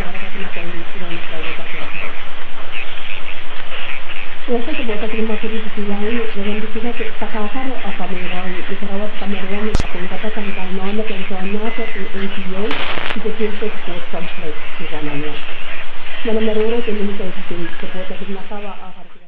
nakarating na kondisyon na talaga sa Wasa sa bota terima kasih siang dengan kita takakar apa merang ikarawat kameran akong kapatang kalmana kung soalnya sa ACO kita pinto sport complex di kananya. Mana meruro sa minsan sa bota terima kawa